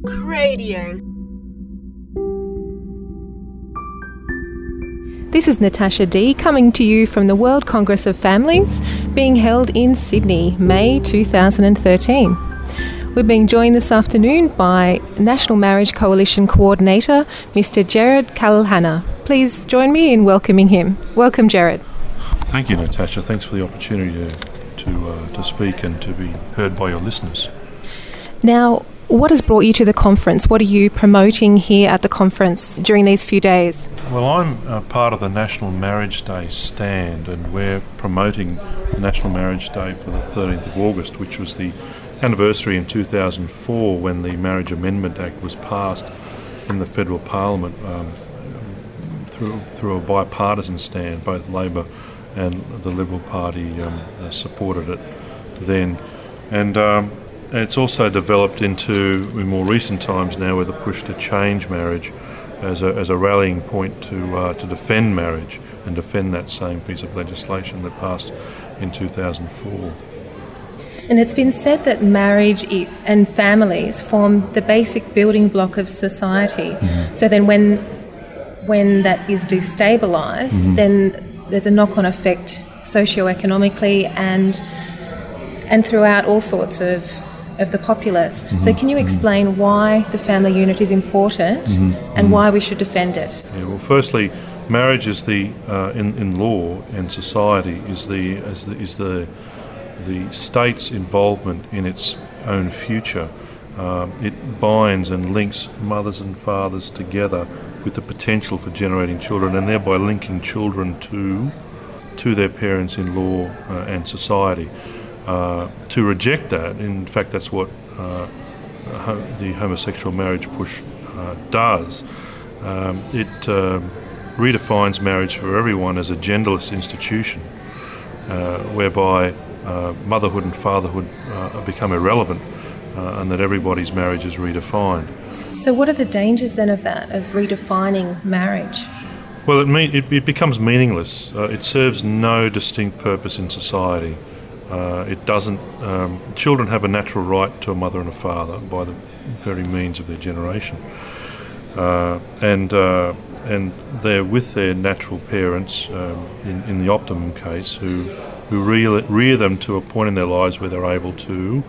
Radio. This is Natasha D coming to you from the World Congress of Families being held in Sydney, May 2013. We're being joined this afternoon by National Marriage Coalition Coordinator, Mr. Jared Kalhana. Please join me in welcoming him. Welcome, Jared. Thank you, Natasha. Thanks for the opportunity to speak and to be heard by your listeners. Now, what has brought you to the conference? What are you promoting here at the conference during these few days? Well, I'm part of the National Marriage Day stand, and we're promoting the National Marriage Day for the 13th of August, which was the anniversary in 2004 when the Marriage Amendment Act was passed in the Federal Parliament through a bipartisan stand. Both Labor and the Liberal Party supported it then. And it's also developed into, in more recent times now, with a push to change marriage as a rallying point to defend marriage and defend that same piece of legislation that passed in 2004. And it's been said that marriage and families form the basic building block of society. Mm-hmm. So then when that is destabilised, mm-hmm. then there's a knock-on effect socioeconomically and throughout all sorts of the populace. Mm-hmm. So can you explain why the family unit is important mm-hmm. and why we should defend it? Yeah, well, firstly, marriage is the in law and society is the state's involvement in its own future. It binds and links mothers and fathers together with the potential for generating children, and thereby linking children to their parents in law and society. To reject that, in fact, that's what the homosexual marriage push does. It redefines marriage for everyone as a genderless institution, whereby motherhood and fatherhood become irrelevant, and that everybody's marriage is redefined. So what are the dangers then of that, of redefining marriage? Well, it becomes meaningless. It serves no distinct purpose in society. It doesn't. Children have a natural right to a mother and a father by the very means of their generation, and they're with their natural parents in the optimum case, who rear them to a point in their lives where they're able to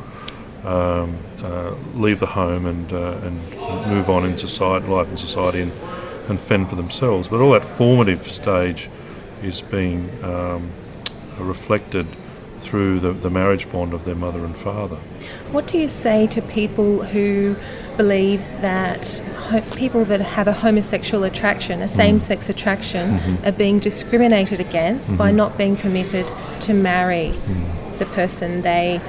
leave the home and move on in life in society and fend for themselves. But all that formative stage is being reflected through the marriage bond of their mother and father. What do you say to people who believe that people that have a homosexual attraction, a same-sex attraction, are being discriminated against by not being permitted to marry the person they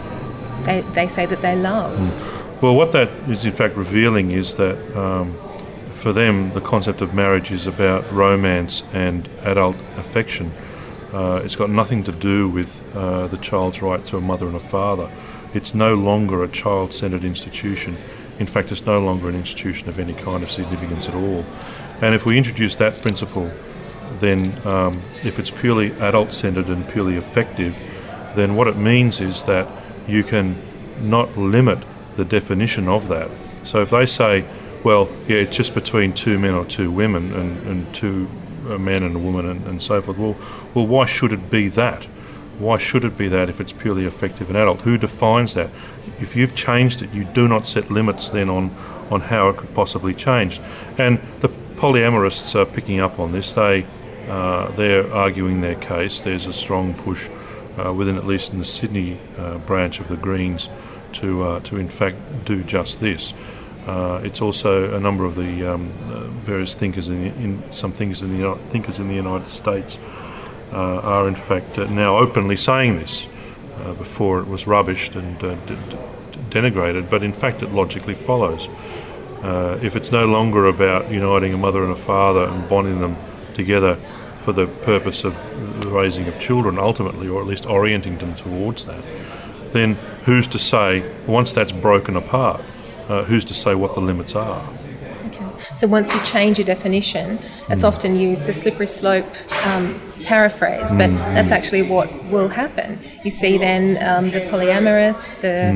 say that they love? Well, what that is in fact revealing is that for them the concept of marriage is about romance and adult affection. It's got nothing to do with the child's right to a mother and a father. It's no longer a child-centred institution. In fact, it's no longer an institution of any kind of significance at all. And if we introduce that principle, then if it's purely adult-centred and purely effective, then what it means is that you can not limit the definition of that. So if they say, well, yeah, it's just between two men or two women and two a man and a woman and so forth. Well, why should it be that? Why should it be that if it's purely effective and adult? Who defines that? If you've changed it, you do not set limits then on how it could possibly change. And the polyamorists are picking up on this. They're arguing their case. There's a strong push within, at least in the Sydney branch of the Greens, to in fact do just this. It's also a number of the various thinkers thinkers in the United States are in fact now openly saying this. Before it was rubbished and denigrated, but in fact it logically follows. If it's no longer about uniting a mother and a father and bonding them together for the purpose of the raising of children ultimately, or at least orienting them towards that, then who's to say, once that's broken apart, who's to say what the limits are? Okay. So once you change your definition, it's often used, the slippery slope paraphrase, but that's actually what will happen. You see then the polyamorous,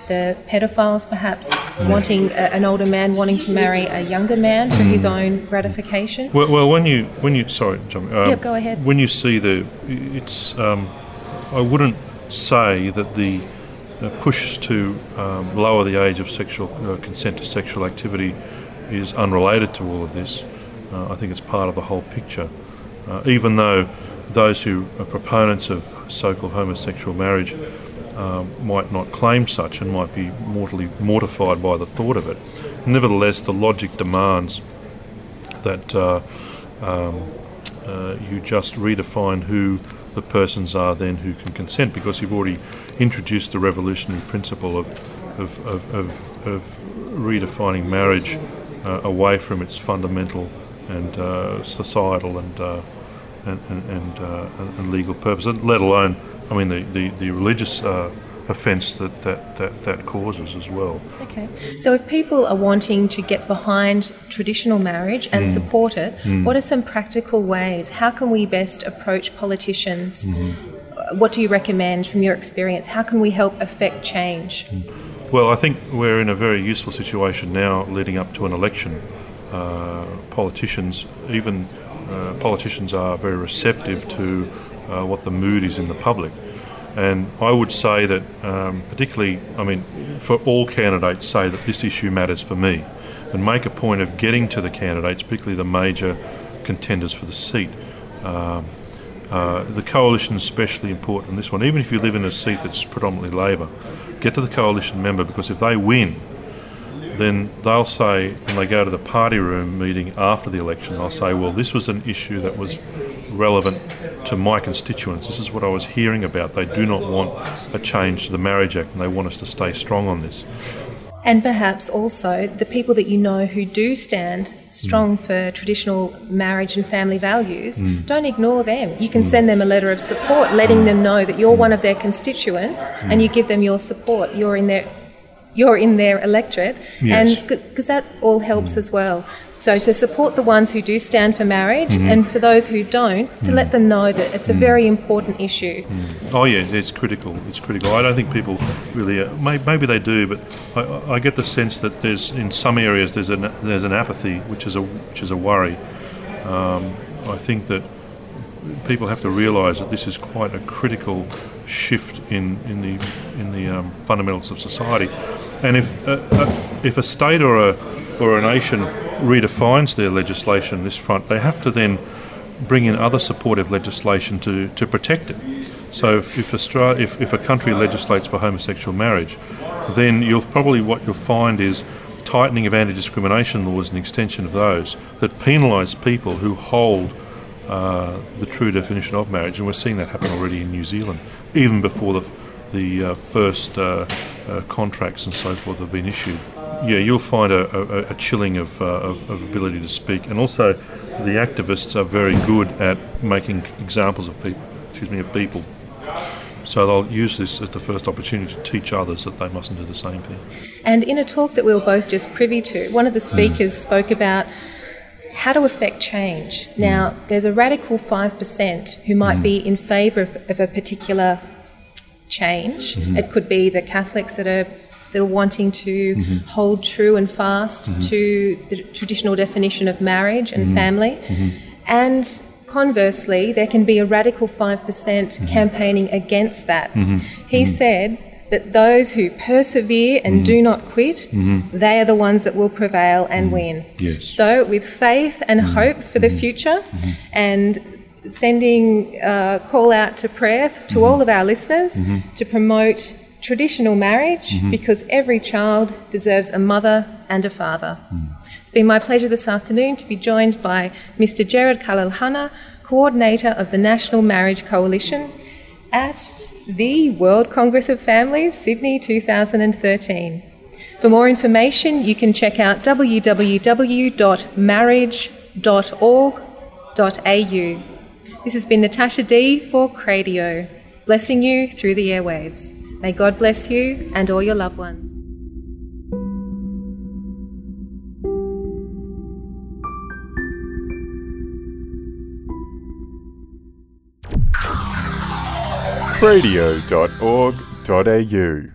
the pedophiles perhaps wanting an older man wanting to marry a younger man for his own gratification. Well, when you sorry, John. Go ahead. When you see it's, I wouldn't say that the push to lower the age of sexual consent to sexual activity is unrelated to all of this. I think it's part of the whole picture. Even though those who are proponents of so-called homosexual marriage might not claim such and might be mortally mortified by the thought of it, nevertheless the logic demands that you just redefine who the persons are then who can consent, because you've already introduced the revolutionary principle of redefining marriage away from its fundamental and societal and legal purpose, let alone, I mean, the religious offence that causes as well. Okay. So if people are wanting to get behind traditional marriage and support it, what are some practical ways? How can we best approach politicians? What do you recommend from your experience? How can we help affect change? Well, I think we're in a very useful situation now leading up to an election. Politicians are very receptive to what the mood is in the public. And I would say that particularly, I mean, for all candidates, say that this issue matters for me and make a point of getting to the candidates, particularly the major contenders for the seat. The coalition is especially important in this one. Even if you live in a seat that's predominantly Labor, get to the coalition member, because if they win, then they'll say, when they go to the party room meeting after the election, they'll say, well, this was an issue that was relevant to my constituents. This is what I was hearing about. They do not want a change to the Marriage Act and they want us to stay strong on this. And perhaps also the people that you know who do stand strong for traditional marriage and family values, don't ignore them. You can send them a letter of support, letting them know that you're one of their constituents and you give them your support. You're in their electorate, yes. And because that all helps as well. So to support the ones who do stand for marriage and for those who don't, to let them know that it's a very important issue. Oh yeah, it's critical. It's critical. I don't think people really. Maybe they do, but I get the sense that there's in some areas there's an apathy, which is a worry. I think that people have to realise that this is quite a critical shift in the fundamentals of society, and if a state or a nation redefines their legislation on this front, they have to then bring in other supportive legislation to protect it. So if a country legislates for homosexual marriage, then what you'll find is tightening of anti-discrimination laws and extension of those that penalise people who hold the true definition of marriage, and we're seeing that happen already in New Zealand, even before the first contracts and so forth have been issued. Yeah, you'll find a chilling of ability to speak, and also the activists are very good at making examples of people. So they'll use this as the first opportunity to teach others that they mustn't do the same thing. And in a talk that we were both just privy to, one of the speakers spoke about how to affect change. Now, there's a radical 5% who might be in favour of a particular change. It could be the Catholics that are wanting to hold true and fast to the traditional definition of marriage and family. And conversely, there can be a radical 5% campaigning against that. He said that those who persevere and do not quit, they are the ones that will prevail and win. Yes. So with faith and hope for the future, and sending a call out to prayer to all of our listeners to promote traditional marriage, because every child deserves a mother and a father. It's been my pleasure this afternoon to be joined by Mr. Gerard Kalalhana, Coordinator of the National Marriage Coalition at the World Congress of Families, Sydney 2013. For more information, you can check out www.marriage.org.au. This has been Natasha D for Cradio, blessing you through the airwaves. May God bless you and all your loved ones. Cradio.org.au